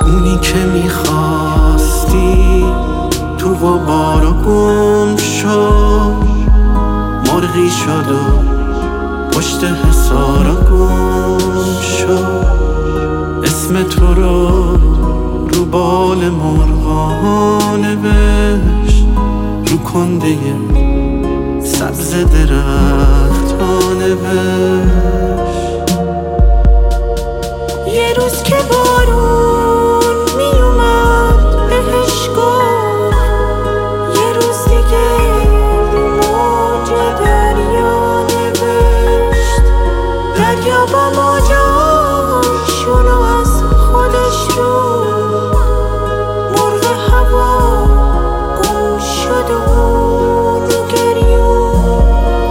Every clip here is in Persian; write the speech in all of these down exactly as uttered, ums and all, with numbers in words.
اونی که میخواستی تو غبارا گم شد، مرغی شد و پشت حصارا گم شد. اسم تو رو رو بال مرغان نوشت، رو کنده سبز درخت ها نوشت. یه روز که بارون می اومد بهش گفت، یه روز دیگه رو موج دریا نوشت. دریا با موجاشونو از خودش رو مرغ هوا گم شد و اون گریون.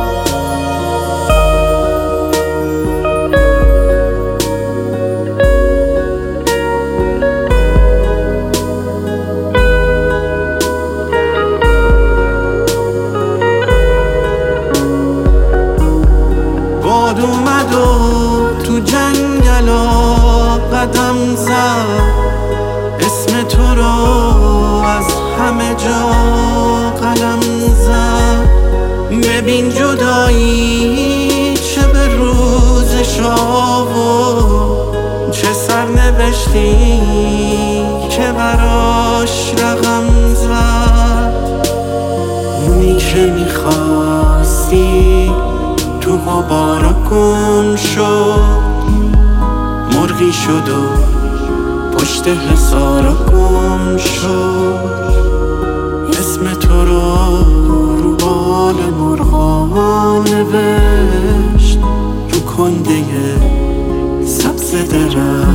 باد اومد و تو جنگلا قدم زد، اسم تو رو از همه جا قلم زد. ببین جدایی چه به روزش آورد، چه سرنوشتی که براش رقم زد. اونی که میخواستی تو غبارا گم شد، مرغی شد و پشت حصارا گم شد. اسم تو رو رو بال مرغان نوشت، رو کنده سبز درخت